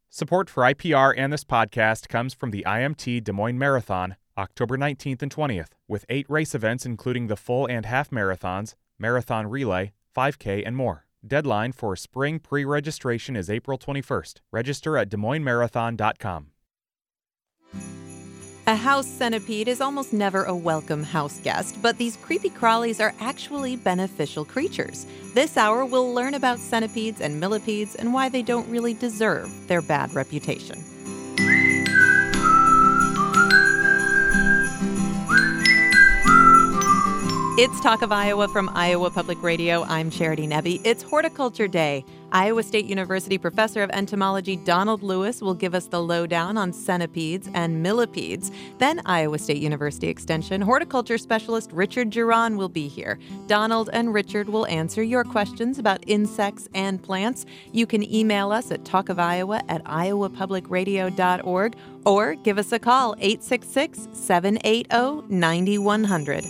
Support for IPR and this podcast comes from the IMT Des Moines Marathon, October 19th and 20th, with 8 race events including the full and half marathons, marathon relay, 5K, and more. Deadline for spring pre-registration is April 21st. Register at DesMoinesMarathon.com. A house centipede is almost never a welcome house guest, but these creepy crawlies are actually beneficial creatures. This hour, we'll learn about centipedes and millipedes and why they don't really deserve their bad reputation. It's Talk of Iowa from Iowa Public Radio. I'm Charity Nebbe. It's Horticulture Day. Iowa State University professor of entomology Donald Lewis will give us the lowdown on centipedes and millipedes. Then Iowa State University Extension horticulture specialist Richard Geron will be here. Donald and Richard will answer your questions about insects and plants. You can email us at talkofiowa@iowapublicradio.org or give us a call 866-780-9100.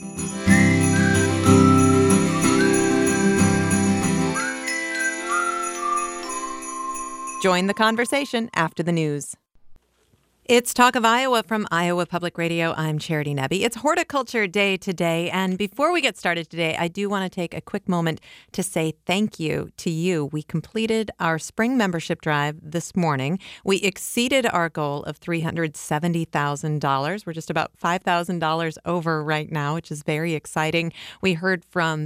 Join the conversation after the news. It's Talk of Iowa from Iowa Public Radio. I'm Charity Nebbe. It's Horticulture Day today, and before we get started today, I do want to take a quick moment to say thank you to you. We completed our spring membership drive this morning. We exceeded our goal of $370,000. We're just about $5,000 over right now, which is very exciting. We heard from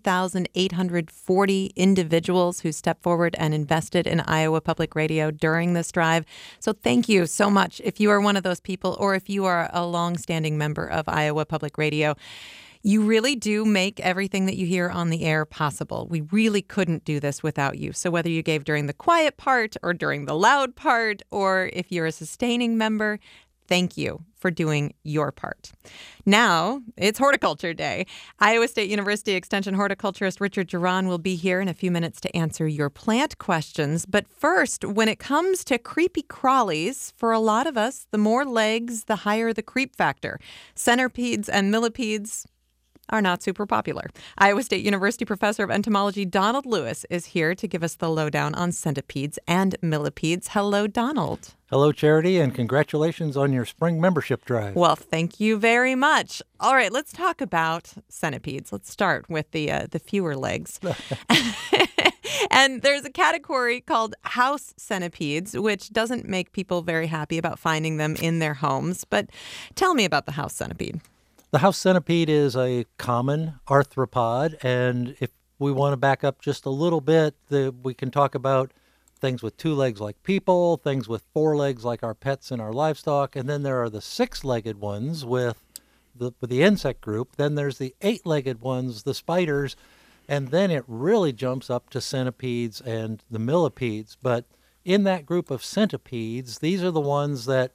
3,840 individuals who stepped forward and invested in Iowa Public Radio during this drive. So thank you so much. If you are one of those people, or if you are a longstanding member of Iowa Public Radio, you really do make everything that you hear on the air possible. We really couldn't do this without you. So whether you gave during the quiet part or during the loud part, or if you're a sustaining member, thank you for doing your part. Now, it's Horticulture Day. Iowa State University Extension horticulturist Richard Geron will be here in a few minutes to answer your plant questions. But first, when it comes to creepy crawlies, for a lot of us, the more legs, the higher the creep factor. Centipedes and millipedes are not super popular. Iowa State University professor of entomology Donald Lewis is here to give us the lowdown on centipedes and millipedes. Hello, Donald. Hello, Charity, and congratulations on your spring membership drive. Well, thank you very much. All right, let's talk about centipedes. Let's start with the fewer legs. And there's a category called house centipedes, which doesn't make people very happy about finding them in their homes. But tell me about the house centipede. The house centipede is a common arthropod, and if we want to back up just a little bit, we can talk about things with 2 legs like people, things with 4 legs like our pets and our livestock, and then there are the 6-legged ones with the insect group. Then there's the 8-legged ones, the spiders, and then it really jumps up to centipedes and the millipedes. But in that group of centipedes, these are the ones that,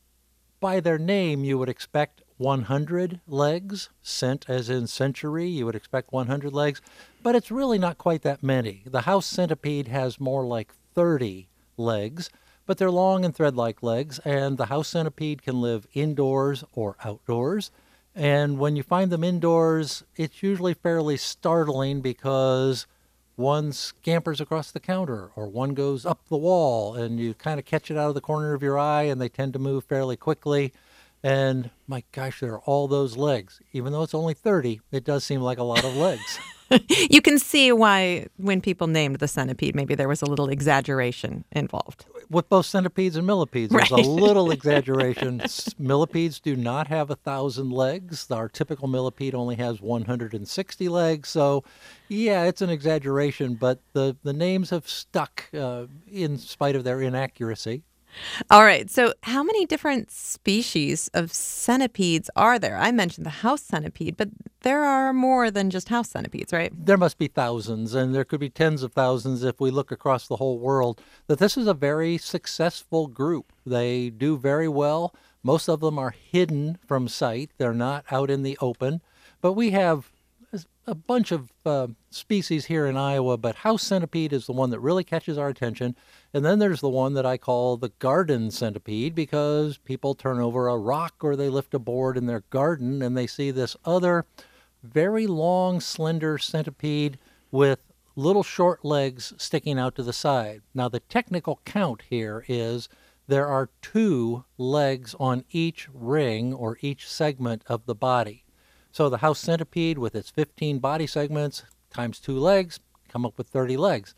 by their name, you would expect 100 legs, cent as in century, you would expect 100 legs, but it's really not quite that many. The house centipede has more like 30 legs, but they're long and thread-like legs, and the house centipede can live indoors or outdoors. And when you find them indoors, it's usually fairly startling because one scampers across the counter or one goes up the wall, and you kind of catch it out of the corner of your eye, and they tend to move fairly quickly. And my gosh, there are all those legs. Even though it's only 30, it does seem like a lot of legs. You can see why when people named the centipede, maybe there was a little exaggeration involved. With both centipedes and millipedes, there's a little exaggeration. Millipedes do not have 1,000 legs. Our typical millipede only has 160 legs. So, yeah, it's an exaggeration, but the names have stuck in spite of their inaccuracy. All right. So how many different species of centipedes are there? I mentioned the house centipede, but there are more than just house centipedes, right? There must be thousands, and there could be tens of thousands if we look across the whole world. That this is a very successful group. They do very well. Most of them are hidden from sight. They're not out in the open. But we have a bunch of species here in Iowa, but house centipede is the one that really catches our attention. And then there's the one that I call the garden centipede, because people turn over a rock or they lift a board in their garden and they see this other very long, slender centipede with little short legs sticking out to the side. Now, the technical count here is there are 2 legs on each ring or each segment of the body. So the house centipede with its 15 body segments times 2 legs, come up with 30 legs.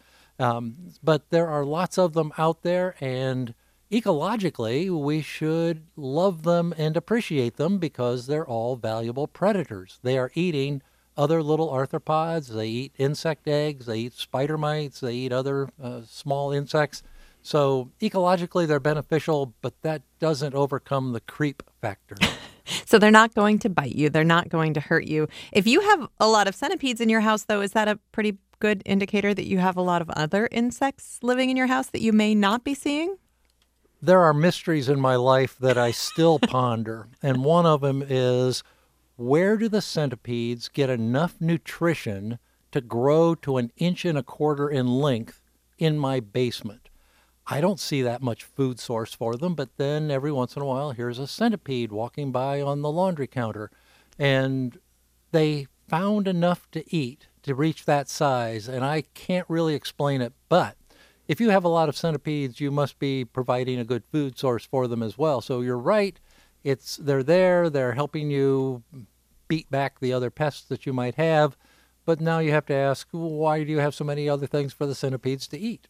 But there are lots of them out there, and ecologically, we should love them and appreciate them because they're all valuable predators. They are eating other little arthropods. They eat insect eggs. They eat spider mites. They eat other small insects. So ecologically, they're beneficial, but that doesn't overcome the creep factor. So they're not going to bite you. They're not going to hurt you. If you have a lot of centipedes in your house, though, is that a pretty good indicator that you have a lot of other insects living in your house that you may not be seeing? There are mysteries in my life that I still ponder, and one of them is, where do the centipedes get enough nutrition to grow to 1.25 inches in length in my basement? I don't see that much food source for them, but then every once in a while, here's a centipede walking by on the laundry counter, and they found enough to eat to reach that size, and I can't really explain it, but if you have a lot of centipedes, you must be providing a good food source for them as well. So you're right, they're there, they're helping you beat back the other pests that you might have, but now you have to ask, why do you have so many other things for the centipedes to eat?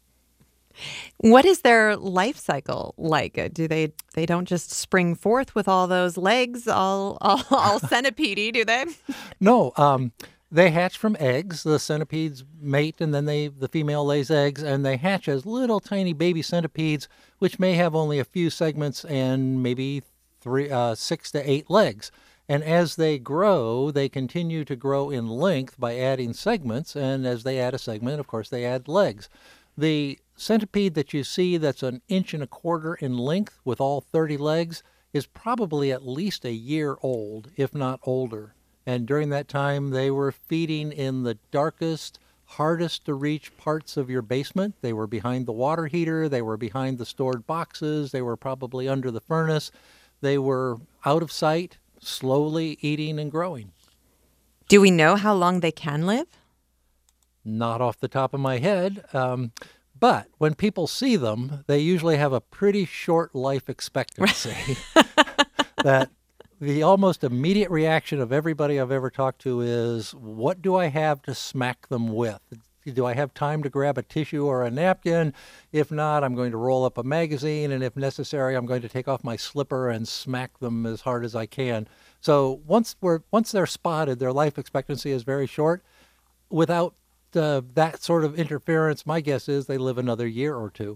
What is their life cycle like? Do they don't just spring forth with all those legs, all centipede-y, do they? No, they hatch from eggs. The centipedes mate, and then the female lays eggs, and they hatch as little tiny baby centipedes, which may have only a few segments and maybe 6 to 8 legs. And as they grow, they continue to grow in length by adding segments, and as they add a segment, of course, they add legs. The centipede that you see that's 1.25 inches in length with all 30 legs is probably at least a year old, if not older. And during that time, they were feeding in the darkest, hardest to reach parts of your basement. They were behind the water heater. They were behind the stored boxes. They were probably under the furnace. They were out of sight, slowly eating and growing. Do we know how long they can live? Not off the top of my head. But when people see them, they usually have a pretty short life expectancy. That the almost immediate reaction of everybody I've ever talked to is, what do I have to smack them with? Do I have time to grab a tissue or a napkin? If not, I'm going to roll up a magazine, and if necessary, I'm going to take off my slipper and smack them as hard as I can. So once they're spotted, their life expectancy is very short. Without that sort of interference, my guess is they live another year or 2.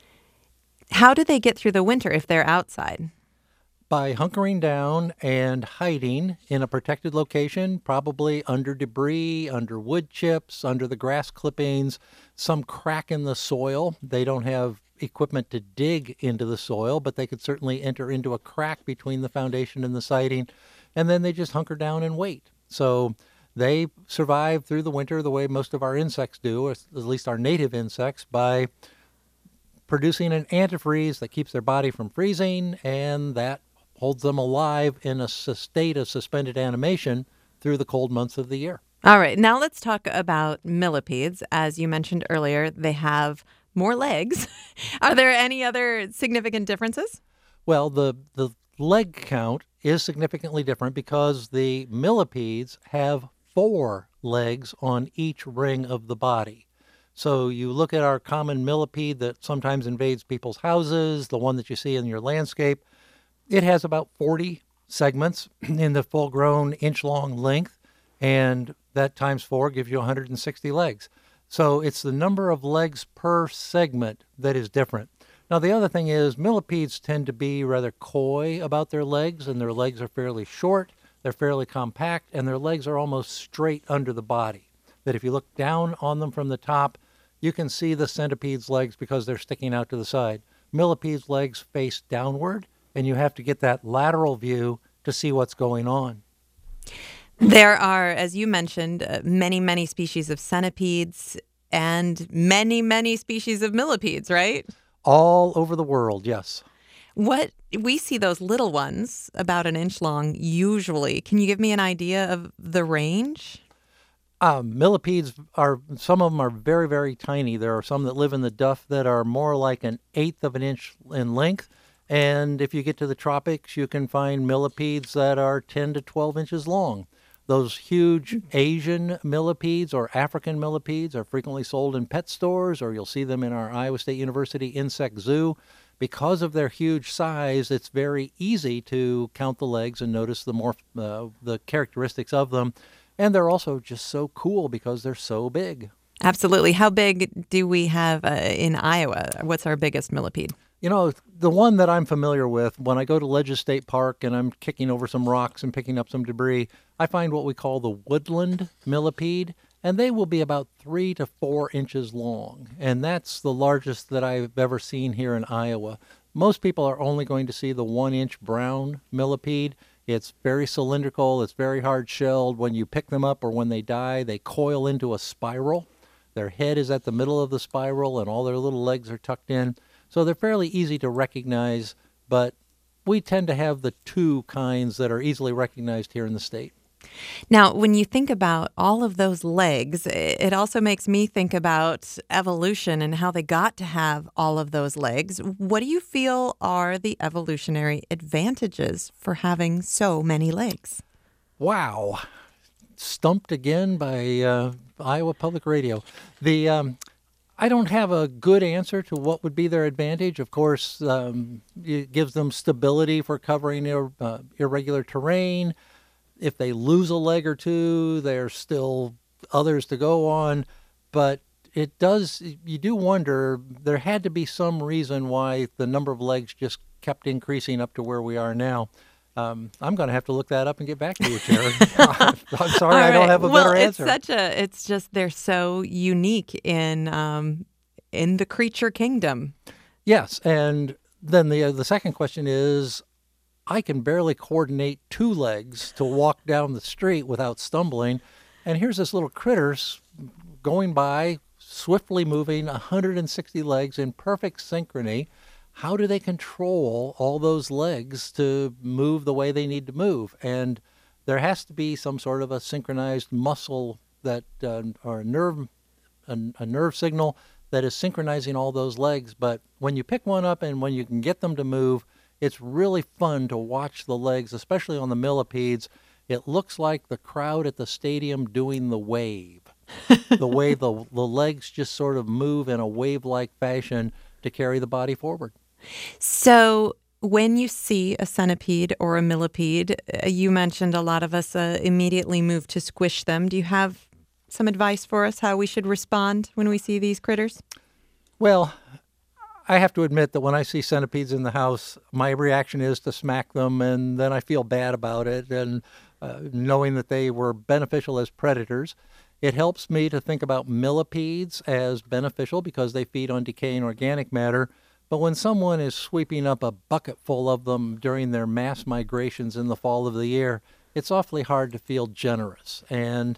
How do they get through the winter if they're outside? By hunkering down and hiding in a protected location, probably under debris, under wood chips, under the grass clippings, some crack in the soil. They don't have equipment to dig into the soil, but they could certainly enter into a crack between the foundation and the siding, and then they just hunker down and wait. So they survive through the winter the way most of our insects do, or at least our native insects, by producing an antifreeze that keeps their body from freezing, and that holds them alive in a state of suspended animation through the cold months of the year. All right, now let's talk about millipedes. As you mentioned earlier, they have more legs. Are there any other significant differences? Well, the leg count is significantly different because the millipedes have 4 legs on each ring of the body. So you look at our common millipede that sometimes invades people's houses, the one that you see in your landscape. It has about 40 segments in the full-grown inch-long length, and that times 4 gives you 160 legs. So it's the number of legs per segment that is different. Now, the other thing is millipedes tend to be rather coy about their legs, and their legs are fairly short, they're fairly compact, and their legs are almost straight under the body. That if you look down on them from the top, you can see the centipede's legs because they're sticking out to the side. Millipedes' legs face downward, and you have to get that lateral view to see what's going on. There are, as you mentioned, many, many species of centipedes and many, many species of millipedes, right? All over the world, yes. We see those little ones, about 1 inch long, usually. Can you give me an idea of the range? Millipedes some of them are very, very tiny. There are some that live in the duff that are more like an eighth of an inch in length. And if you get to the tropics, you can find millipedes that are 10 to 12 inches long. Those huge Asian millipedes or African millipedes are frequently sold in pet stores, or you'll see them in our Iowa State University Insect Zoo. Because of their huge size, it's very easy to count the legs and notice the characteristics of them. And they're also just so cool because they're so big. Absolutely. How big do we have in Iowa? What's our biggest millipede? You know, the one that I'm familiar with, when I go to Ledges State Park and I'm kicking over some rocks and picking up some debris, I find what we call the woodland millipede, and they will be about 3 to 4 inches long. And that's the largest that I've ever seen here in Iowa. Most people are only going to see the 1-inch brown millipede. It's very cylindrical. It's very hard-shelled. When you pick them up or when they die, they coil into a spiral. Their head is at the middle of the spiral, and all their little legs are tucked in. So they're fairly easy to recognize, but we tend to have the two kinds that are easily recognized here in the state. Now, when you think about all of those legs, it also makes me think about evolution and how they got to have all of those legs. What do you feel are the evolutionary advantages for having so many legs? Wow. Stumped again by Iowa Public Radio. I don't have a good answer to what would be their advantage. Of course, it gives them stability for covering irregular terrain. If they lose a leg or two, there's still others to go on. But you do wonder, there had to be some reason why the number of legs just kept increasing up to where we are now. I'm going to have to look that up and get back to you, Terry. I'm sorry, I don't have a better answer. It's just they're so unique in the creature kingdom. Yes, and then the second question is, I can barely coordinate 2 legs to walk down the street without stumbling, and here's this little critter going by, swiftly moving 160 legs in perfect synchrony. How do they control all those legs to move the way they need to move? And there has to be some sort of a synchronized muscle that or a nerve signal that is synchronizing all those legs. But when you pick one up and when you can get them to move, it's really fun to watch the legs, especially on the millipedes. It looks like the crowd at the stadium doing the wave. The way the legs just sort of move in a wave-like fashion to carry the body forward. So when you see a centipede or a millipede, you mentioned a lot of us immediately move to squish them. Do you have some advice for us how we should respond when we see these critters? Well, I have to admit that when I see centipedes in the house, my reaction is to smack them, and then I feel bad about it, and knowing that they were beneficial as predators. It helps me to think about millipedes as beneficial because they feed on decaying organic matter. But when someone is sweeping up a bucket full of them during their mass migrations in the fall of the year, it's awfully hard to feel generous. And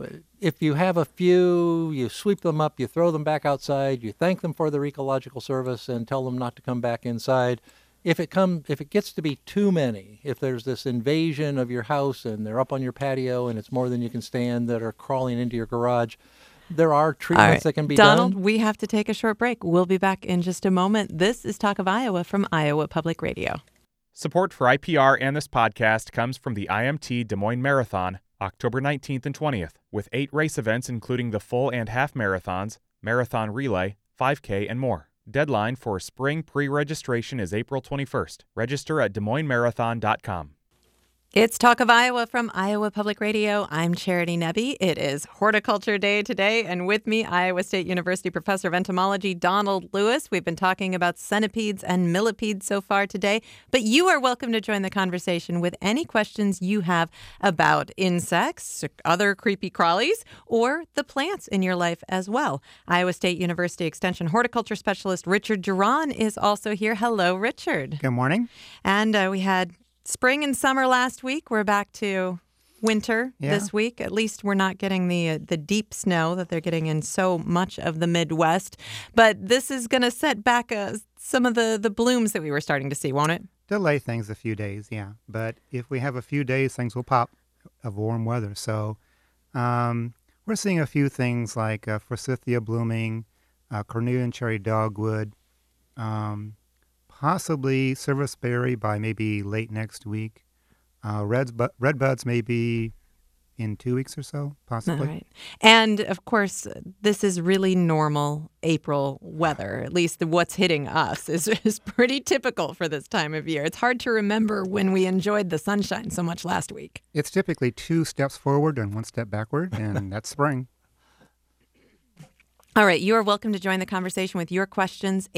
if you have a few, you sweep them up, you throw them back outside, you thank them for their ecological service and tell them not to come back inside. If it gets to be too many, if there's this invasion of your house and they're up on your patio and it's more than you can stand that are crawling into your garage, there are treatments that can be done. Donald, we have to take a short break. We'll be back in just a moment. This is Talk of Iowa from Iowa Public Radio. Support for IPR and this podcast comes from the IMT Des Moines Marathon, October 19th and 20th, with 8 race events including the full and half marathons, marathon relay, 5K, and more. Deadline for spring pre-registration is April 21st. Register at DesMoinesMarathon.com. It's Talk of Iowa from Iowa Public Radio. I'm Charity Nebbe. It is Horticulture Day today, and with me, Iowa State University Professor of Entomology Donald Lewis. We've been talking about centipedes and millipedes so far today, but you are welcome to join the conversation with any questions you have about insects, other creepy crawlies, or the plants in your life as well. Iowa State University Extension Horticulture Specialist Richard Duran is also here. Hello, Richard. Good morning. And we had spring and summer last week. We're back to winter this week. At least we're not getting the deep snow that they're getting in so much of the Midwest. But this is going to set back some of the blooms that we were starting to see, won't it? Delay things a few days, yeah. But if we have a few days, things will pop of warm weather. So we're We're seeing a few things like forsythia blooming, cornelian cherry dogwood, um, possibly serviceberry by maybe late next week. Red buds maybe in 2 weeks or so, All possibly. right. And of course, this is really normal April weather. At least what's hitting us is pretty typical for this time of year. It's hard to remember when we enjoyed the sunshine so much last week. It's typically 2 steps forward and 1 step backward, and that's spring. All right, you are welcome to join the conversation with your questions.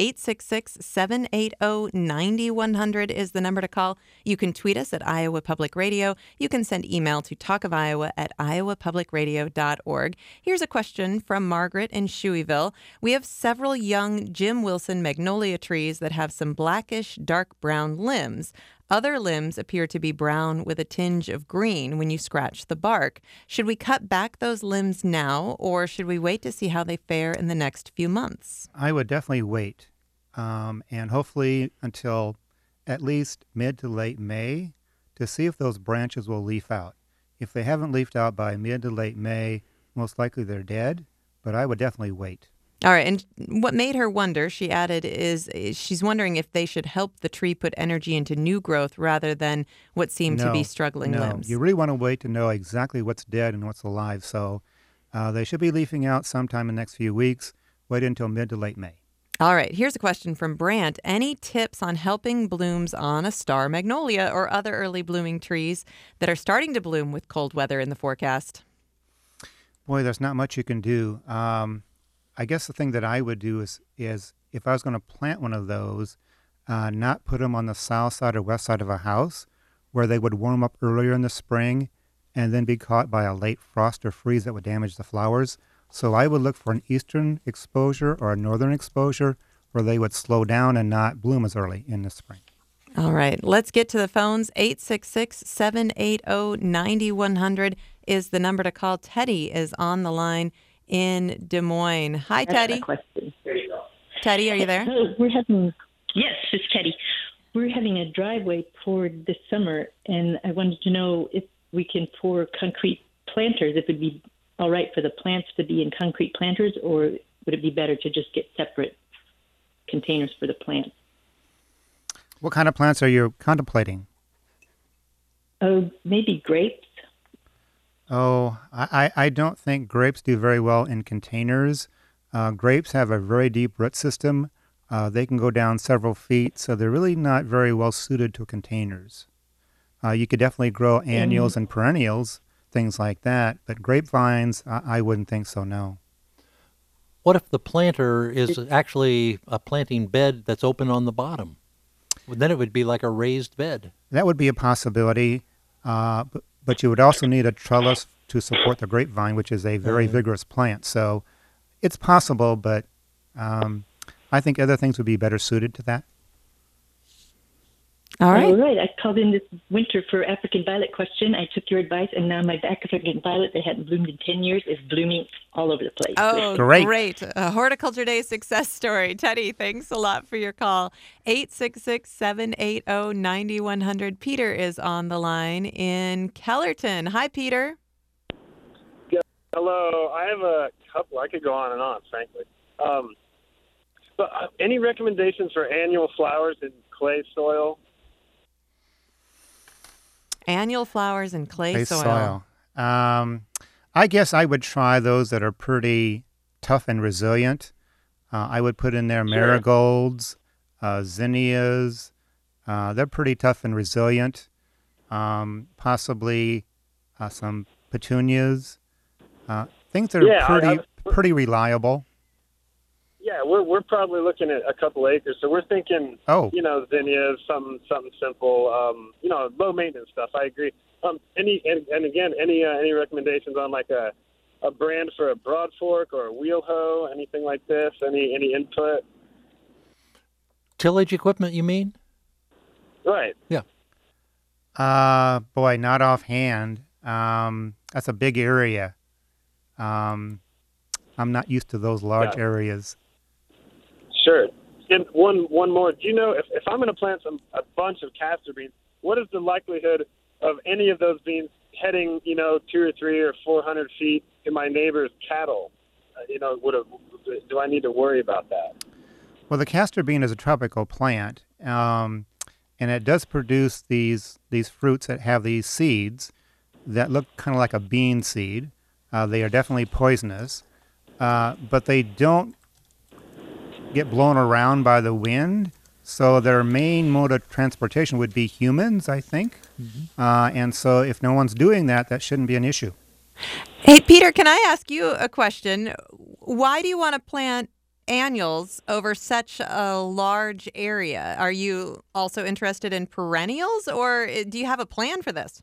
866-780-9100 is the number to call. You can tweet us at Iowa Public Radio. You can send email to talkofiowa@iowapublicradio.org. Here's a question from Margaret in Shoeyville. We have several young Jim Wilson magnolia trees that have some blackish, dark brown limbs. Other limbs appear to be brown with a tinge of green when you scratch the bark. Should we cut back those limbs now, or should we wait to see how they fare in the next few months? I would definitely wait, and hopefully until at least mid to late May to see if those branches will leaf out. If they haven't leafed out by mid to late May, most likely they're dead, but I would definitely wait. All right, and what made her wonder, she added, is she's wondering if they should help the tree put energy into new growth rather than what seem to be struggling limbs. You really want to wait to know exactly what's dead and what's alive, so they should be leafing out sometime in the next few weeks. Wait until mid to late May. All right, here's a question from Brant. Any tips on helping blooms on a star magnolia or other early blooming trees that are starting to bloom with cold weather in the forecast? Boy, there's not much you can do. I guess the thing that I would do is if I was going to plant one of those, not put them on the south side or west side of a house where they would warm up earlier in the spring and then be caught by a late frost or freeze that would damage the flowers. So I would look for an eastern exposure or a northern exposure where they would slow down and not bloom as early in the spring. All right, let's get to the phones. 866-780-9100 is the number to call. Teddy is on the line in Des Moines. Hi, Teddy. I have a question. Teddy, are you there? Yes, it's Teddy. We're having a driveway poured this summer, and I wanted to know if we can pour concrete planters, if it would be all right for the plants to be in concrete planters, or would it be better to just get separate containers for the plants? What kind of plants are you contemplating? Oh, maybe grapes. Oh, I don't think grapes do very well in containers. Grapes have a very deep root system. They can go down several feet, so they're really not very well suited to containers. You could definitely grow annuals and perennials, things like that, but grapevines, I wouldn't think so, no. What if the planter is actually a planting bed that's open on the bottom? Well, then it would be like a raised bed. That would be a possibility, but you would also need a trellis to support the grapevine, which is a very vigorous plant. So it's possible, but I think other things would be better suited to that. All right. All right. I called in this winter for African violet question. I took your advice, and now my African violet that hadn't bloomed in 10 years is blooming all over the place. Oh, Great. great. A Horticulture Day success story. Teddy, thanks a lot for your call. 866-780-9100. Peter is on the line in Kellerton. Hi, Peter. Hello. I have a couple. I could go on and on, frankly. But any recommendations for annual flowers in clay soil? Annual flowers in clay soil. I guess I would try those that are pretty tough and resilient. I would put in there marigolds, zinnias. They're pretty tough and resilient. Possibly some petunias. Things that are pretty reliable. Yeah, we're probably looking at a couple acres, so we're thinking, zinnias, something simple, low maintenance stuff. I agree. Any recommendations on like a brand for a broad fork or a wheel hoe, anything like this? Any input? Tillage equipment, you mean? Right. Yeah. Boy, not offhand. That's a big area. I'm not used to those large areas. Sure. And one more. Do you know if I'm going to plant a bunch of castor beans, what is the likelihood of any of those beans heading, 2 or 3 or 400 feet to my neighbor's cattle, do I need to worry about that? Well, the castor bean is a tropical plant, and it does produce these fruits that have these seeds that look kind of like a bean seed. They are definitely poisonous, but they don't get blown around by the wind. So their main mode of transportation would be humans, I think. Mm-hmm. And so if no one's doing that, that shouldn't be an issue. Hey, Peter, can I ask you a question? Why do you want to plant annuals over such a large area? Are you also interested in perennials, or do you have a plan for this?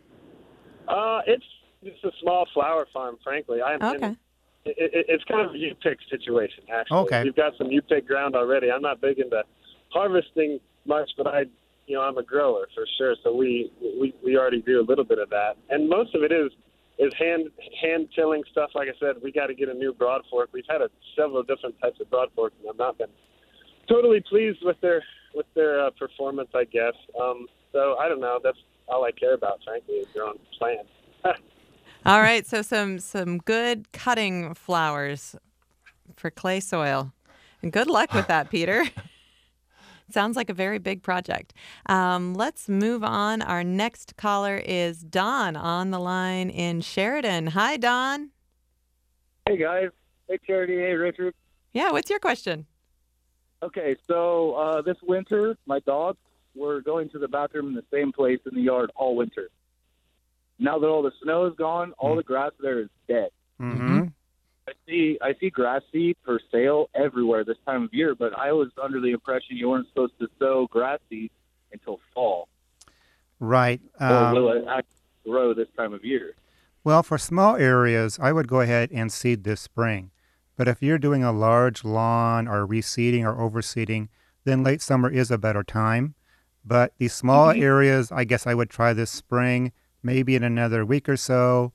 It's a small flower farm, frankly. Okay. It's kind of a U-pick situation, actually. Okay. We've got some U-pick ground already. I'm not big into harvesting much, but I'm a grower for sure. So we already do a little bit of that, and most of it is hand tilling stuff. Like I said, we got to get a new broad fork. We've had several different types of broad forks, and I've not been totally pleased with their performance, I guess. So I don't know. That's all I care about, frankly, is growing plants. All right, so some good cutting flowers for clay soil. And good luck with that, Peter. Sounds like a very big project. Let's move on. Our next caller is Don on the line in Sheridan. Hi, Don. Hey, guys. Hey, Charity. Hey, Richard. Yeah, what's your question? Okay, so this winter, my dogs were going to the bathroom in the same place in the yard all winter. Now that all the snow is gone, all the grass there is dead. Mm-hmm. I see grass seed for sale everywhere this time of year, but I was under the impression you weren't supposed to sow grass seed until fall. Right. Or will it actually grow this time of year? Well, for small areas, I would go ahead and seed this spring. But if you're doing a large lawn or reseeding or overseeding, then late summer is a better time. But these small areas, I guess I would try this spring, maybe in another week or so.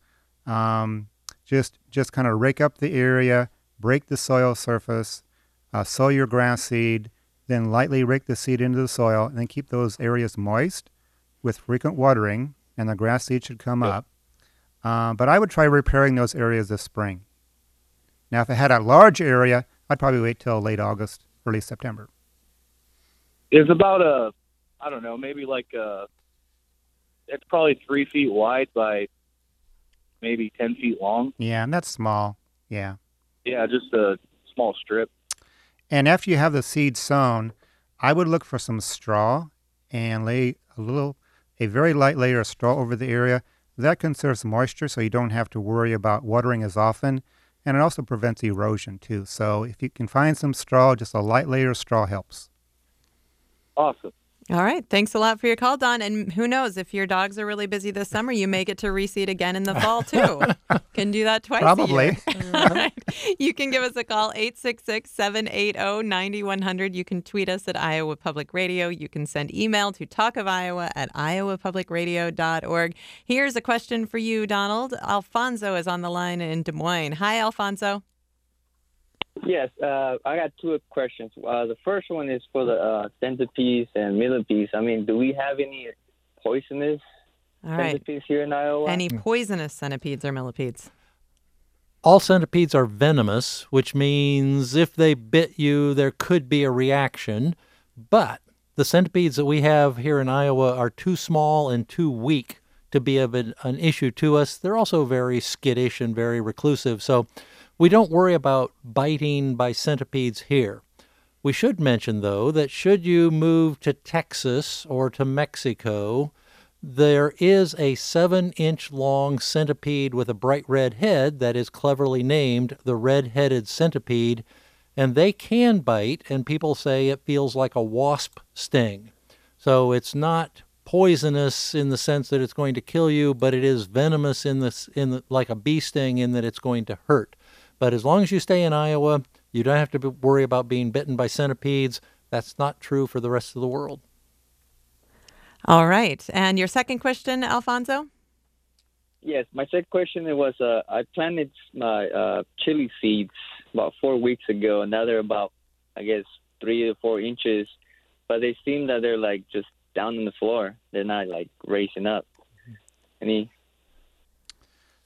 Just kind of rake up the area, break the soil surface, sow your grass seed, then lightly rake the seed into the soil, and then keep those areas moist with frequent watering, and the grass seed should come up. But I would try repairing those areas this spring. Now, if I had a large area, I'd probably wait till late August, early September. It's about it's probably 3 feet wide by maybe 10 feet long. Yeah, and that's small. Yeah. Yeah, just a small strip. And after you have the seed sown, I would look for some straw and lay a very light layer of straw over the area. That conserves moisture, so you don't have to worry about watering as often. And it also prevents erosion, too. So if you can find some straw, just a light layer of straw helps. Awesome. All right. Thanks a lot for your call, Don. And who knows, if your dogs are really busy this summer, you may get to reseed again in the fall, too. Can do that twice Probably. a year. All right. You can give us a call, 866-780-9100. You can tweet us at Iowa Public Radio. You can send email to talkofiowa@iowapublicradio.org. Here's a question for you, Donald. Alfonso is on the line in Des Moines. Hi, Alfonso. Yes, I got two questions. The first one is for the centipedes and millipedes. I mean, do we have any poisonous centipedes here in Iowa? Any poisonous centipedes or millipedes? All centipedes are venomous, which means if they bit you, there could be a reaction. But the centipedes that we have here in Iowa are too small and too weak to be of an issue to us. They're also very skittish and very reclusive. So we don't worry about biting by centipedes here. We should mention, though, that should you move to Texas or to Mexico, there is a 7-inch long centipede with a bright red head that is cleverly named the red-headed centipede, and they can bite, and people say it feels like a wasp sting. So it's not poisonous in the sense that it's going to kill you, but it is venomous like a bee sting in that it's going to hurt. But as long as you stay in Iowa, you don't have to worry about being bitten by centipedes. That's not true for the rest of the world. All right. And your second question, Alfonso? Yes, my second question was I planted my chili seeds about 4 weeks ago, and now they're about, 3 to 4 inches. But they seem that they're just down on the floor. They're not raising up. Any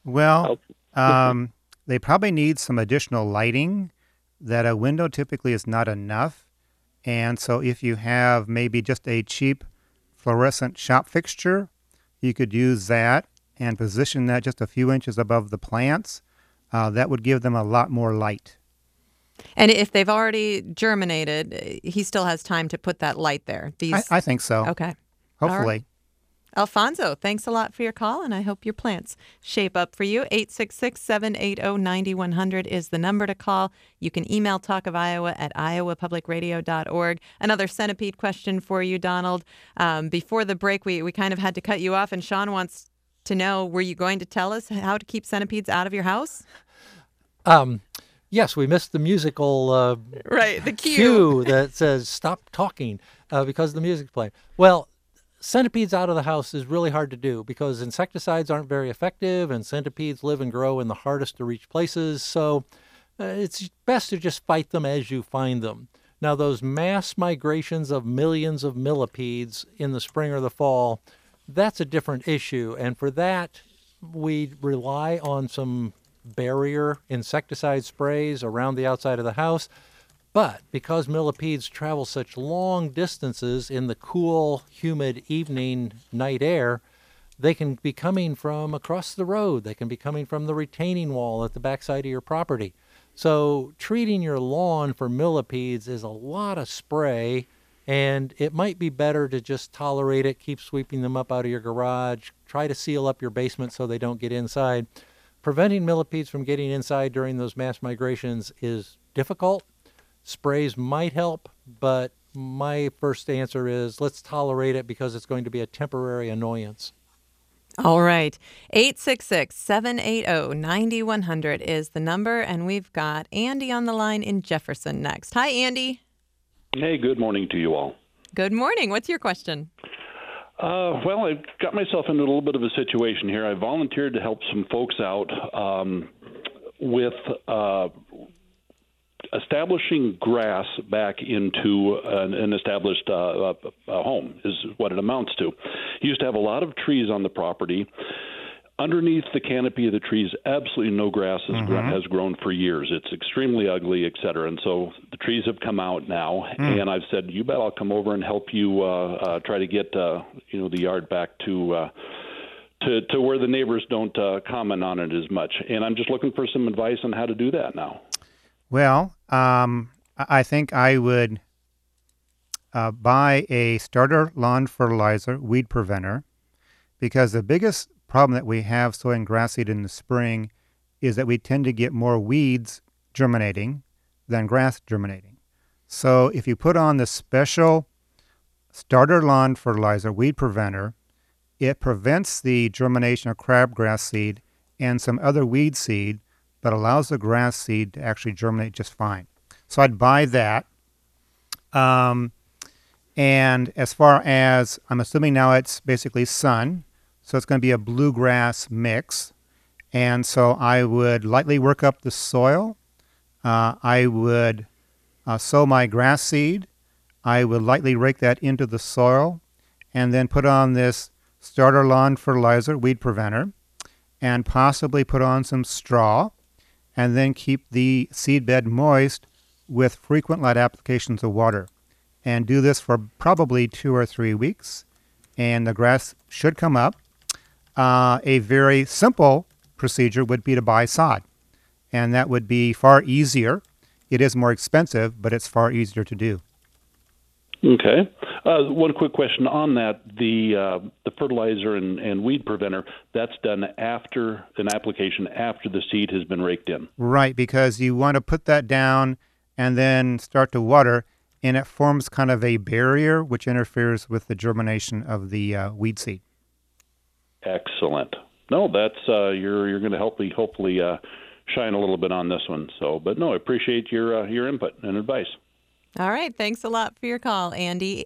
Well, they probably need some additional lighting. That a window typically is not enough. And so if you have maybe just a cheap fluorescent shop fixture, you could use that and position that just a few inches above the plants. That would give them a lot more light. And if they've already germinated, he still has time to put that light there. I think so. Okay. Hopefully. Alfonso, thanks a lot for your call, and I hope your plants shape up for you. 866-780-9100 is the number to call. You can email Talk of Iowa at iowapublicradio.org. Another centipede question for you, Donald. Before the break, we kind of had to cut you off, and Sean wants to know, were you going to tell us how to keep centipedes out of your house? Yes, we missed the musical the cue that says stop talking because the music's playing. Well, centipedes out of the house is really hard to do because insecticides aren't very effective and centipedes live and grow in the hardest to reach places. So it's best to just fight them as you find them. Now, those mass migrations of millions of millipedes in the spring or the fall, that's a different issue. And for that, we rely on some barrier insecticide sprays around the outside of the house. But because millipedes travel such long distances in the cool, humid evening night air, they can be coming from across the road. They can be coming from the retaining wall at the backside of your property. So treating your lawn for millipedes is a lot of spray, and it might be better to just tolerate it, keep sweeping them up out of your garage, try to seal up your basement so they don't get inside. Preventing millipedes from getting inside during those mass migrations is difficult. Sprays might help, but my first answer is let's tolerate it because it's going to be a temporary annoyance. All right. 866-780-9100 is the number, and we've got Andy on the line in Jefferson next. Hi, Andy. Hey, good morning to you all. Good morning. What's your question? Well, I got myself into a little bit of a situation here. I volunteered to help some folks out with establishing grass back into an established home is what it amounts to. He used to have a lot of trees on the property. Underneath the canopy of the trees, absolutely no grass has grown for years. It's extremely ugly, et cetera. And so the trees have come out now, and I've said, you bet I'll come over and help you try to get the yard back to where the neighbors don't comment on it as much. And I'm just looking for some advice on how to do that now. Well, I think I would buy a starter lawn fertilizer, weed preventer, because the biggest problem that we have sowing grass seed in the spring is that we tend to get more weeds germinating than grass germinating. So if you put on the special starter lawn fertilizer, weed preventer, it prevents the germination of crabgrass seed and some other weed seed, but allows the grass seed to actually germinate just fine. So I'd buy that. And as far as, I'm assuming now it's basically sun, so it's going to be a bluegrass mix. And so I would lightly work up the soil. I would sow my grass seed. I would lightly rake that into the soil and then put on this starter lawn fertilizer, weed preventer, and possibly put on some straw, and then keep the seed bed moist with frequent light applications of water. And do this for probably 2 or 3 weeks, and the grass should come up. A very simple procedure would be to buy sod, and that would be far easier. It is more expensive, but it's far easier to do. Okay. One quick question on that. The fertilizer and weed preventer, that's done after an application, after the seed has been raked in. Right, because you want to put that down and then start to water, and it forms kind of a barrier which interferes with the germination of the weed seed. Excellent. No, that's you're going to help me hopefully shine a little bit on this one. So, but no, I appreciate your input and advice. All right. Thanks a lot for your call, Andy.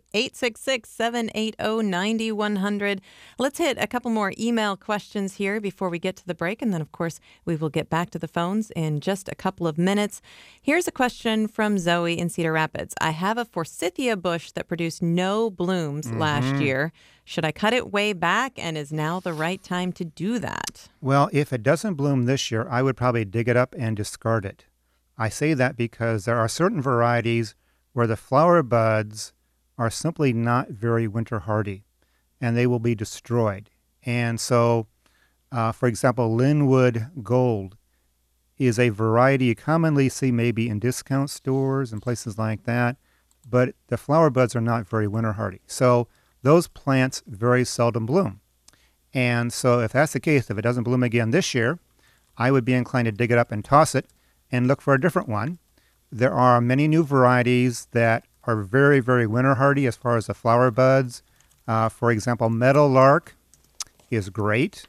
866-780-9100. Let's hit a couple more email questions here before we get to the break. And then, of course, we will get back to the phones in just a couple of minutes. Here's a question from Zoe in Cedar Rapids. I have a forsythia bush that produced no blooms last year. Should I cut it way back, and is now the right time to do that? Well, if it doesn't bloom this year, I would probably dig it up and discard it. I say that because there are certain varieties where the flower buds are simply not very winter hardy, and they will be destroyed. And so, for example, Linwood Gold is a variety you commonly see maybe in discount stores and places like that, but the flower buds are not very winter hardy. So those plants very seldom bloom. And so if that's the case, if it doesn't bloom again this year, I would be inclined to dig it up and toss it and look for a different one. There are many new varieties that are very, very winter hardy as far as the flower buds. For example, Meadowlark is great.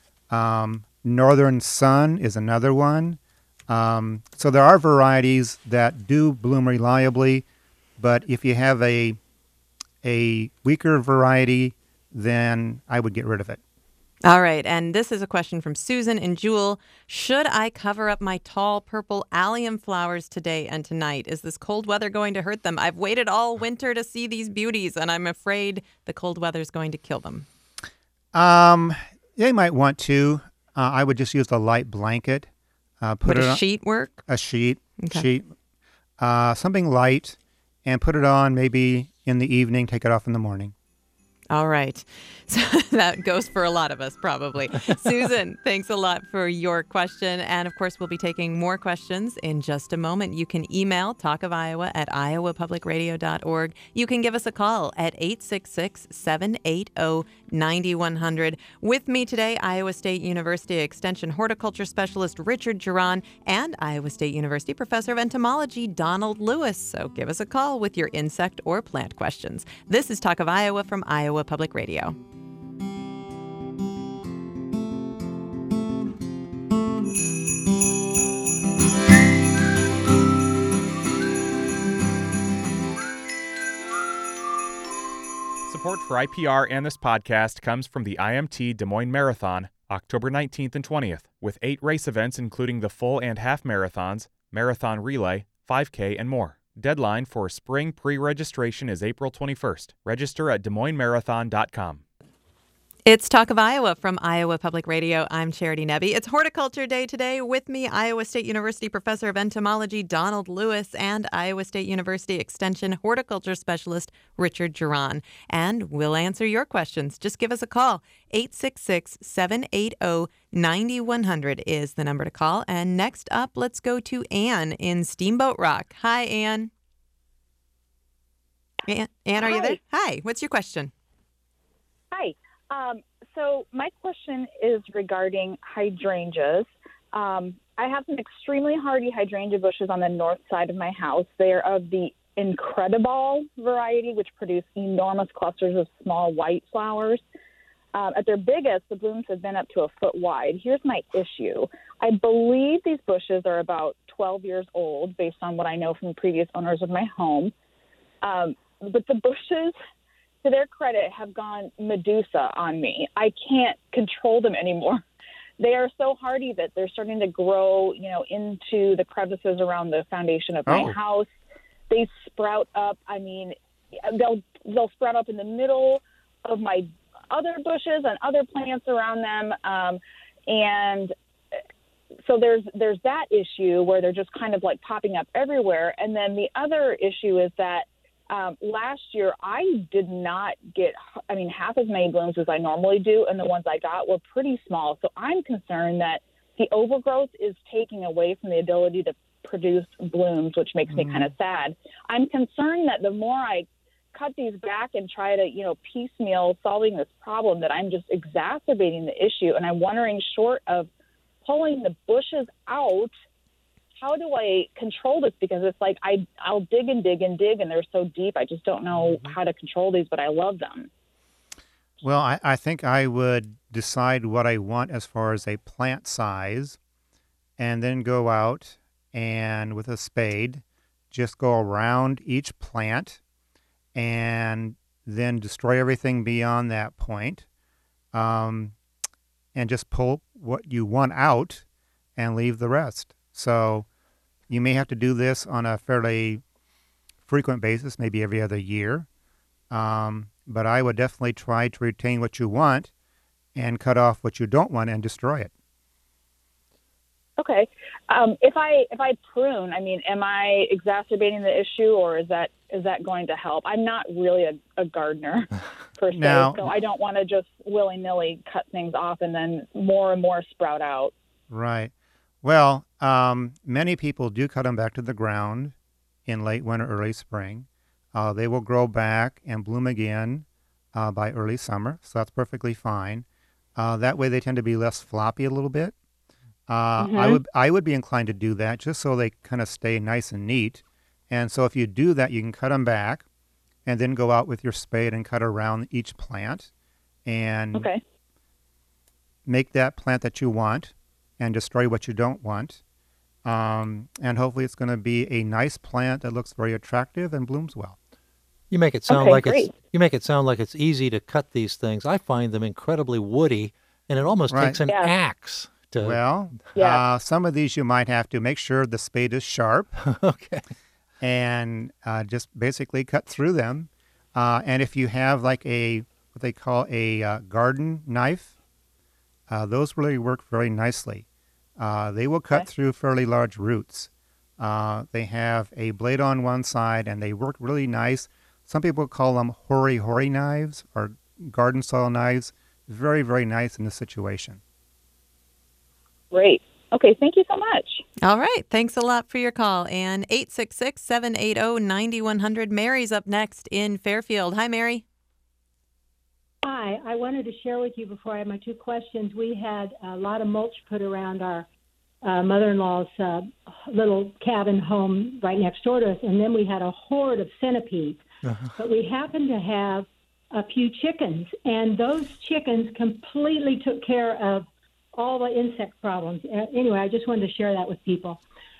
Northern Sun is another one. So there are varieties that do bloom reliably, but if you have a weaker variety, then I would get rid of it. All right, and this is a question from Susan and Jewel. Should I cover up my tall purple allium flowers today and tonight? Is this cold weather going to hurt them? I've waited all winter to see these beauties, and I'm afraid the cold weather is going to kill them. They might want to. I would just use a light blanket. Would a sheet work? A sheet, okay. Something light, and put it on maybe in the evening, take it off in the morning. All right. So that goes for a lot of us, probably. Susan, thanks a lot for your question. And of course, we'll be taking more questions in just a moment. You can email talkofiowa@iowapublicradio.org. You can give us a call at 866-780-9100. With me today, Iowa State University Extension Horticulture Specialist Richard Geron and Iowa State University Professor of Entomology Donald Lewis. So give us a call with your insect or plant questions. This is Talk of Iowa from Iowa Public Radio. Support for IPR and this podcast comes from the IMT Des Moines Marathon, October 19th and 20th, with 8 race events including the full and half marathons, marathon relay, 5K, and more. Deadline for spring pre-registration is April 21st. Register at DesMoinesMarathon.com. It's Talk of Iowa from Iowa Public Radio. I'm Charity Nebbe. It's Horticulture Day today. With me, Iowa State University Professor of Entomology Donald Lewis and Iowa State University Extension Horticulture Specialist Richard Geron. And we'll answer your questions. Just give us a call. 866-780-9100 is the number to call. And next up, let's go to Ann in Steamboat Rock. Hi, Ann. Ann, are you there? Hi. What's your question? Hi. So my question is regarding hydrangeas. I have some extremely hardy hydrangea bushes on the north side of my house. They are of the Incredible variety, which produce enormous clusters of small white flowers. At their biggest, the blooms have been up to a foot wide. Here's my issue. I believe these bushes are about 12 years old, based on what I know from previous owners of my home. But the bushes, to their credit, have gone Medusa on me. I can't control them anymore. They are so hardy that they're starting to grow, into the crevices around the foundation of my house. They sprout up. I mean, they'll sprout up in the middle of my other bushes and other plants around them. And so there's that issue where they're just kind of like popping up everywhere. And then the other issue is that last year, I did not get, half as many blooms as I normally do, and the ones I got were pretty small. So I'm concerned that the overgrowth is taking away from the ability to produce blooms, which makes me kind of sad. I'm concerned that the more I cut these back and try to, piecemeal solving this problem, that I'm just exacerbating the issue. And I'm wondering, short of pulling the bushes out, how do I control this? Because it's like I'll dig and dig and dig, and they're so deep. I just don't know how to control these, but I love them. Well, I think I would decide what I want as far as a plant size, and then go out and with a spade just go around each plant and then destroy everything beyond that point, and just pull what you want out and leave the rest. So you may have to do this on a fairly frequent basis, maybe every other year. But I would definitely try to retain what you want and cut off what you don't want and destroy it. Okay. If I prune, I mean, am I exacerbating the issue, or is that going to help? I'm not really a gardener per se, so I don't want to just willy-nilly cut things off and then more and more sprout out. Right. Well, many people do cut them back to the ground in late winter, early spring. They will grow back and bloom again by early summer, so that's perfectly fine. That way they tend to be less floppy a little bit. I would be inclined to do that just so they kind of stay nice and neat. And so if you do that, you can cut them back and then go out with your spade and cut around each plant and make that plant that you want and destroy what you don't want. And hopefully it's going to be a nice plant that looks very attractive and blooms well. You make it sound like it's easy to cut these things. I find them incredibly woody, and it almost takes an axe. Some of these you might have to make sure the spade is sharp. And just basically cut through them. And if you have like what they call a garden knife, those really work very nicely. They will cut through fairly large roots. They have a blade on one side, and they work really nice. Some people call them hori-hori knives or garden soil knives. Very, very nice in this situation. Great. Okay, thank you so much. All right. Thanks a lot for your call. And 866-780-9100. Mary's up next in Fairfield. Hi, Mary. Hi. I wanted to share with you before I have my two questions. We had a lot of mulch put around our mother-in-law's little cabin home right next door to us, and then we had a horde of centipedes. But we happened to have a few chickens, and those chickens completely took care of all the insect problems. Anyway, I just wanted to share that with people.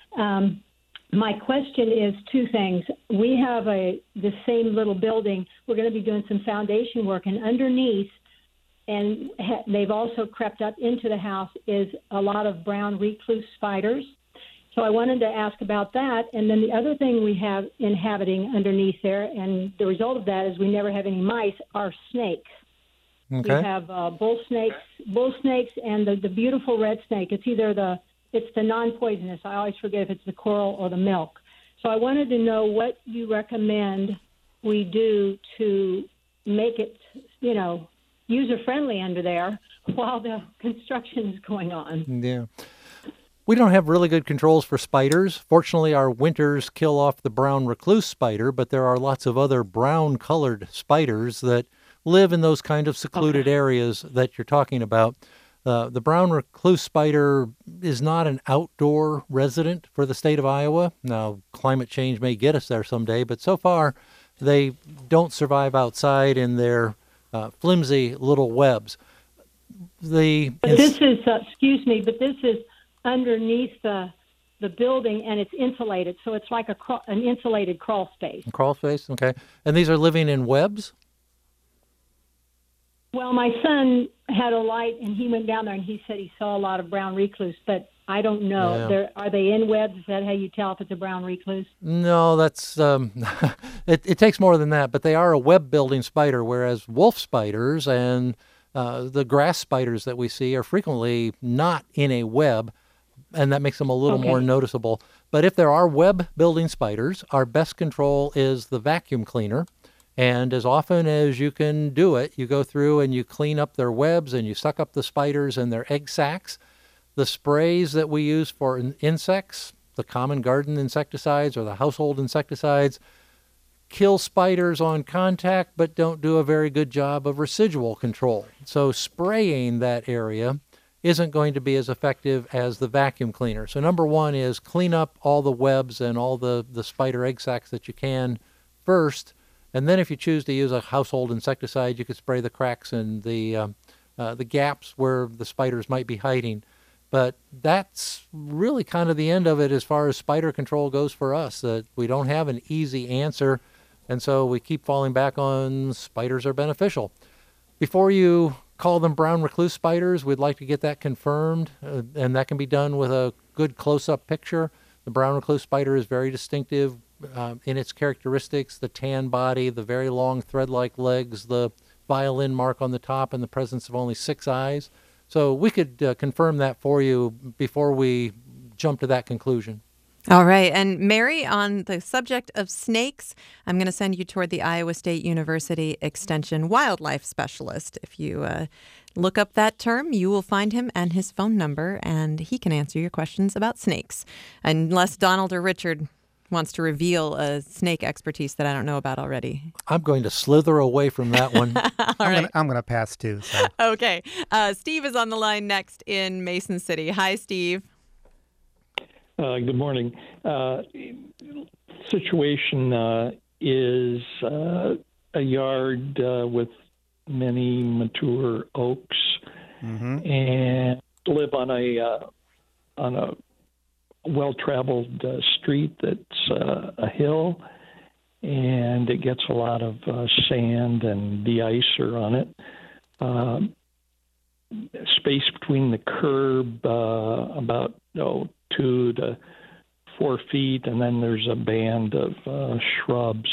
My question is two things. We have the same little building. We're going to be doing some foundation work, and underneath, and they've also crept up into the house, is a lot of brown recluse spiders. So I wanted to ask about that. And then the other thing we have inhabiting underneath there, and the result of that is we never have any mice, are snakes. Okay. We have bull snakes, and the beautiful red snake. It's either the non-poisonous. I always forget if it's the coral or the milk. So I wanted to know what you recommend we do to make it, user-friendly under there while the construction is going on. Yeah. We don't have really good controls for spiders. Fortunately, our winters kill off the brown recluse spider, but there are lots of other brown-colored spiders that live in those kind of secluded areas that you're talking about. The brown recluse spider is not an outdoor resident for the state of Iowa. Now, climate change may get us there someday, but so far they don't survive outside in their flimsy little webs. This is underneath the building, and it's insulated, so it's like an insulated crawl space. Crawl space, okay. And these are living in webs? Well, my son had a light, and he went down there, and he said he saw a lot of brown recluse, but I don't know. Yeah. Are they in webs? Is that how you tell if it's a brown recluse? No, that's it takes more than that, but they are a web-building spider, whereas wolf spiders and the grass spiders that we see are frequently not in a web, and that makes them a little more noticeable. But if there are web-building spiders, our best control is the vacuum cleaner. And as often as you can do it, you go through and you clean up their webs and you suck up the spiders and their egg sacs. The sprays that we use for insects, the common garden insecticides or the household insecticides, kill spiders on contact but don't do a very good job of residual control. So spraying that area isn't going to be as effective as the vacuum cleaner. So number one is clean up all the webs and all the spider egg sacs that you can first. And then if you choose to use a household insecticide, you could spray the cracks and the gaps where the spiders might be hiding. But that's really kind of the end of it as far as spider control goes for us, that we don't have an easy answer, and so we keep falling back on spiders are beneficial. Before you call them brown recluse spiders, we'd like to get that confirmed, and that can be done with a good close-up picture. The brown recluse spider is very distinctive in its characteristics, the tan body, the very long thread-like legs, the violin mark on the top, and the presence of only 6 eyes. So we could confirm that for you before we jump to that conclusion. All right. And Mary, on the subject of snakes, I'm going to send you toward the Iowa State University Extension wildlife specialist. If you look up that term, you will find him and his phone number, and he can answer your questions about snakes. Unless Donald or Richard wants to reveal a snake expertise that I don't know about already. I'm going to slither away from that one. I'm going to pass too. So. Okay. Steve is on the line next in Mason City. Hi, Steve. Good morning. Situation is a yard with many mature oaks, and live on a well-traveled street that's a hill, and it gets a lot of sand and de-icer on it. Space between the curb about 2 to 4 feet, and then there's a band of shrubs.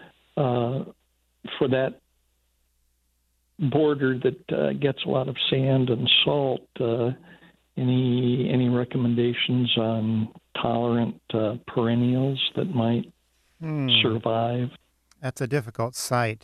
For that border that gets a lot of sand and salt, any recommendations on tolerant perennials that might survive? That's a difficult site.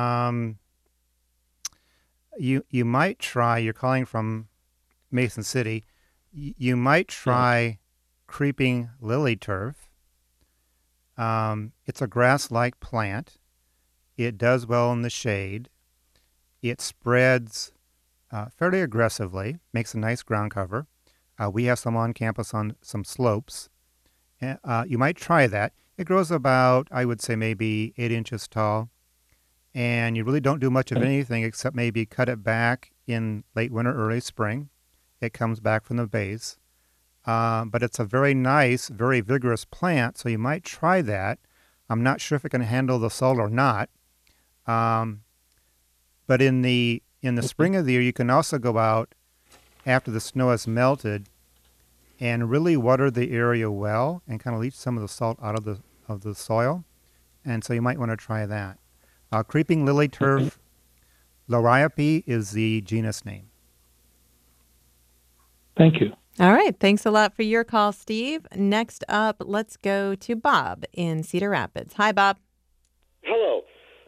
You might try, you're calling from Mason City, you might try creeping lily turf. It's a grass-like plant. It does well in the shade. It spreads fairly aggressively, makes a nice ground cover. We have some on campus on some slopes. You might try that. It grows about, I would say, maybe 8 inches tall. And you really don't do much of anything except maybe cut it back in late winter, early spring. It comes back from the base. But it's a very nice, very vigorous plant, so you might try that. I'm not sure if it can handle the salt or not. But in the spring of the year, you can also go out after the snow has melted and really water the area well and kind of leach some of the salt out of the soil. And so you might want to try that. Creeping lily turf, Liriope is the genus name. Thank you. All right. Thanks a lot for your call, Steve. Next up, let's go to Bob in Cedar Rapids. Hi, Bob. Hello.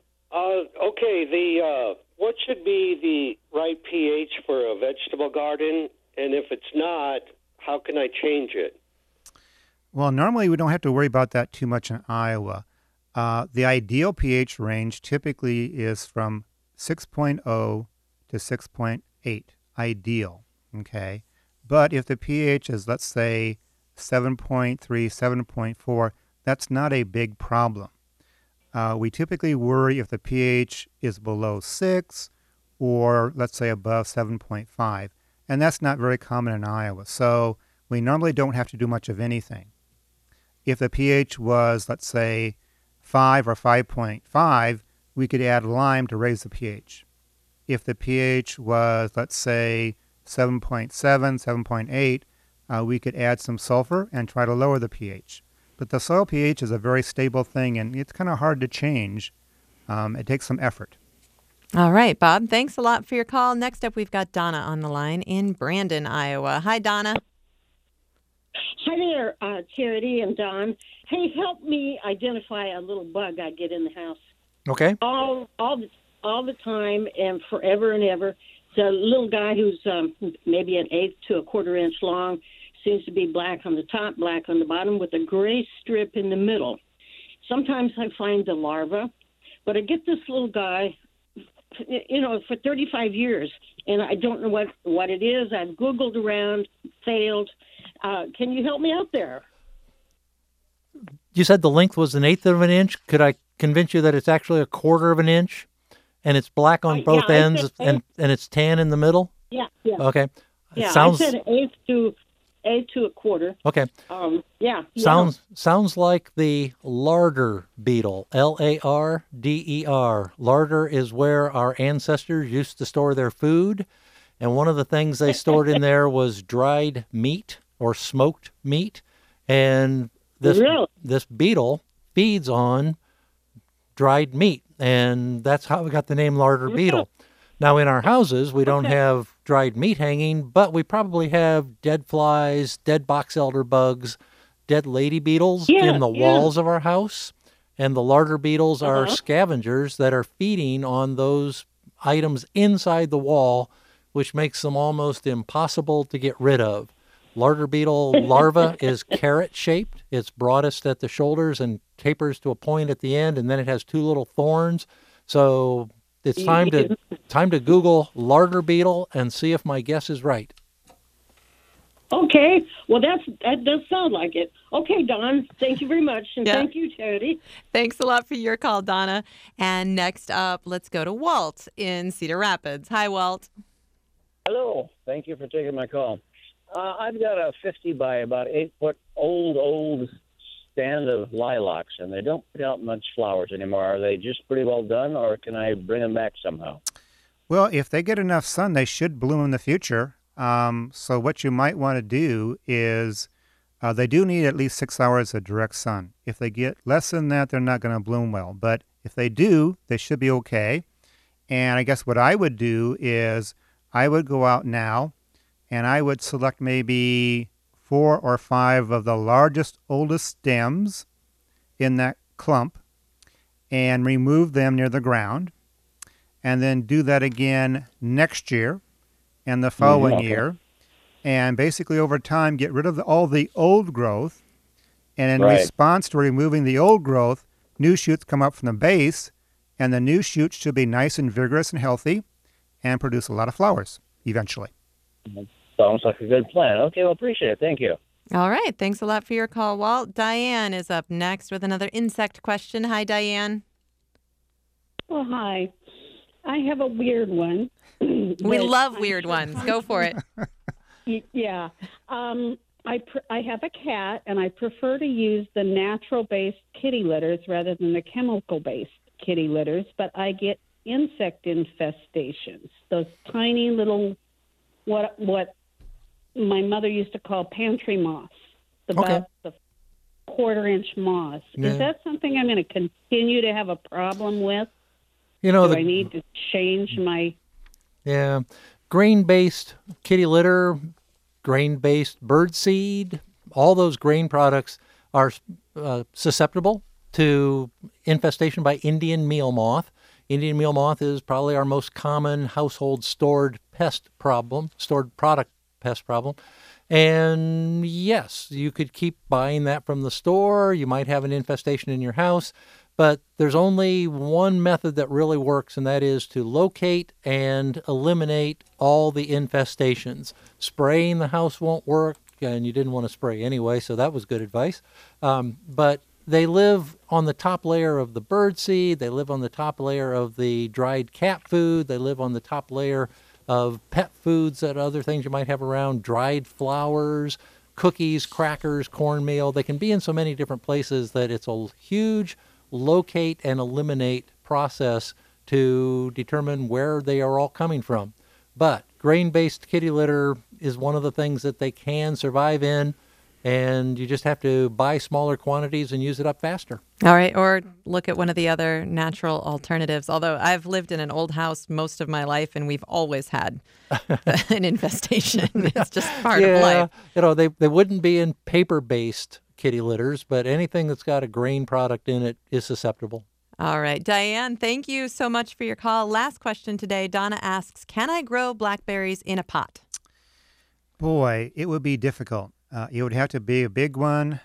Okay, what should be the right pH for a vegetable garden? And if it's not, how can I change it? Well, normally we don't have to worry about that too much in Iowa. The ideal pH range typically is from 6.0 to 6.8, ideal, okay? But if the pH is, let's say, 7.3, 7.4, that's not a big problem. We typically worry if the pH is below 6 or, let's say, above 7.5, and that's not very common in Iowa. So we normally don't have to do much of anything. If the pH was, let's say, 5 or 5.5, we could add lime to raise the pH. If the pH was, let's say, 7.7, 7.8, we could add some sulfur and try to lower the pH. But the soil pH is a very stable thing, and it's kind of hard to change. It takes some effort. All right, Bob. Thanks a lot for your call. Next up, we've got Donna on the line in Brandon, Iowa. Hi, Donna. Hi there, Charity and Don. Hey, help me identify a little bug I get in the house. Okay. All the time and forever and ever. It's a little guy who's maybe an 1/8 to 1/4 inch long. Seems to be black on the top, black on the bottom, with a gray strip in the middle. Sometimes I find the larva, but I get this little guy, for 35 years, and I don't know what it is. I've Googled around, failed. Can you help me out there? You said the length was 1/8 of an inch. Could I convince you that it's actually 1/4 of an inch, and it's black on both ends, and it's tan in the middle? Yeah. Okay. Yeah, sounds... I said eighth to a quarter. Okay. Yeah. Sounds like the larder beetle, Larder. Larder is where our ancestors used to store their food, and one of the things they stored in there was dried meat or smoked meat, and this beetle feeds on dried meat, and that's how we got the name larder beetle. Now, in our houses, we don't have dried meat hanging, but we probably have dead flies, dead box elder bugs, dead lady beetles in the walls of our house. And the larder beetles are scavengers that are feeding on those items inside the wall, which makes them almost impossible to get rid of. Larder beetle larva is carrot-shaped. It's broadest at the shoulders and tapers to a point at the end, and then it has two little thorns. So it's time to Google larder beetle and see if my guess is right. Okay. Well, that does sound like it. Okay, Don, thank you very much. And thank you, Charity. Thanks a lot for your call, Donna. And next up, let's go to Walt in Cedar Rapids. Hi, Walt. Hello. Thank you for taking my call. I've got a 50 by about 8 foot old stand of lilacs, and they don't put out much flowers anymore. Are they just pretty well done, or can I bring them back somehow? Well, if they get enough sun, they should bloom in the future. So what you might want to do is they do need at least 6 hours of direct sun. If they get less than that, they're not going to bloom well. But if they do, they should be okay. And I guess what I would do is I would go out now and I would select maybe 4 or 5 of the largest, oldest stems in that clump and remove them near the ground. And then do that again next year and the following year. And basically over time get rid of all the old growth. And in response to removing the old growth, new shoots come up from the base, and the new shoots should be nice and vigorous and healthy and produce a lot of flowers eventually. Sounds like a good plan. Okay, well, appreciate it. Thank you. All right. Thanks a lot for your call, Walt. Diane is up next with another insect question. Hi, Diane. Well, hi. I have a weird one. We love weird ones. Go for it. Yeah. I have a cat, and I prefer to use the natural-based kitty litters rather than the chemical-based kitty litters, but I get insect infestations, those tiny little, what my mother used to call pantry moths, about the quarter-inch moths. Yeah. Is that something I'm going to continue to have a problem with? Do I need to change my... Yeah. Grain-based kitty litter, grain-based birdseed, all those grain products are susceptible to infestation by Indian meal moth. Indian meal moth is probably our most common household stored product pest problem. And yes, you could keep buying that from the store. You might have an infestation in your house, but there's only one method that really works, and that is to locate and eliminate all the infestations. Spraying the house won't work, and you didn't want to spray anyway, so that was good advice. But they live on the top layer of the birdseed. They live on the top layer of the dried cat food. They live on the top layer of pet foods, that other things you might have around, dried flowers, cookies, crackers, cornmeal. They can be in so many different places that it's a huge locate and eliminate process to determine where they are all coming from. But grain-based kitty litter is one of the things that they can survive in, and you just have to buy smaller quantities and use it up faster. All right, or look at one of the other natural alternatives. Although I've lived in an old house most of my life, and we've always had an infestation. It's just part of life. They wouldn't be in paper-based kitty litters, but anything that's got a grain product in it is susceptible. All right, Diane, thank you so much for your call. Last question today. Donna asks, can I grow blackberries in a pot? Boy, it would be difficult. It would have to be a big one.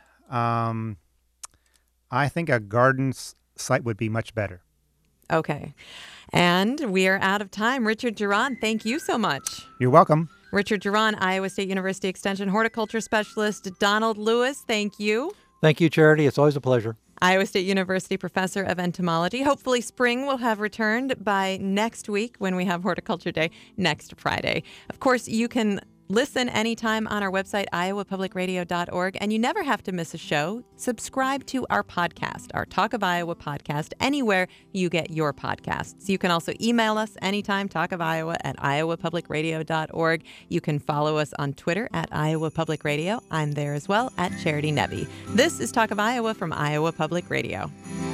I think a garden site would be much better. Okay. And we are out of time. Richard Geron, thank you so much. You're welcome. Richard Geron, Iowa State University Extension Horticulture Specialist. Donald Lewis, thank you. Thank you, Charity. It's always a pleasure. Iowa State University Professor of Entomology. Hopefully spring will have returned by next week when we have Horticulture Day next Friday. Of course, you can Listen anytime on our website, iowapublicradio.org, and you never have to miss a show. Subscribe to our podcast, our Talk of Iowa podcast, anywhere you get your podcasts. You can also email us anytime, talkofiowa@iowapublicradio.org. You can follow us on Twitter at Iowa Public Radio. I'm there as well at Charity Nebbe. This is Talk of Iowa from Iowa Public Radio.